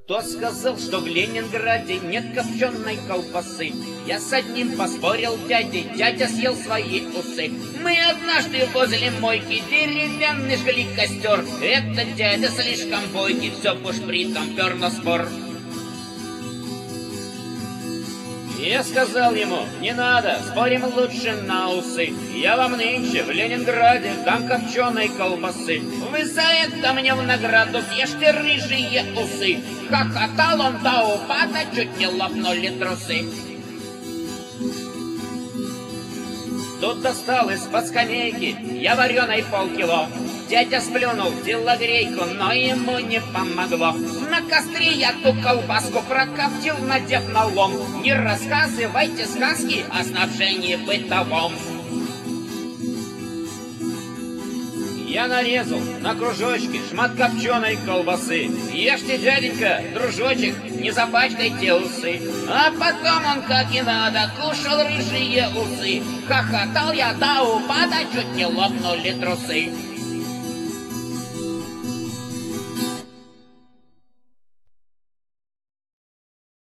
Кто сказал, что в Ленинграде нет копченой колбасы? Я с одним поспорил дядя съел свои усы. Мы однажды возле мойки деревянный жгли костер. Этот дядя слишком бойкий, все бушпритом пер на спор. Я сказал ему, не надо, спорим лучше на усы. Я вам нынче в Ленинграде дам копченой колбасы. Вы за это мне в награду съешьте рыжие усы. Хохотал он до упада, чуть не лопнули трусы. Тут достал из-под скамейки я вареной полкило. Дядя сплюнул в телогрейку, но ему не помогло. На костре я ту колбаску прокоптил, надев на лом. Не рассказывайте сказки о снабжении бытовом. Я нарезал на кружочки шмат копченой колбасы. Ешьте, дяденька, дружочек, не запачкайте усы. А потом он, как и надо, кушал рыжие усы. Хохотал я до упада, чуть не лопнули трусы.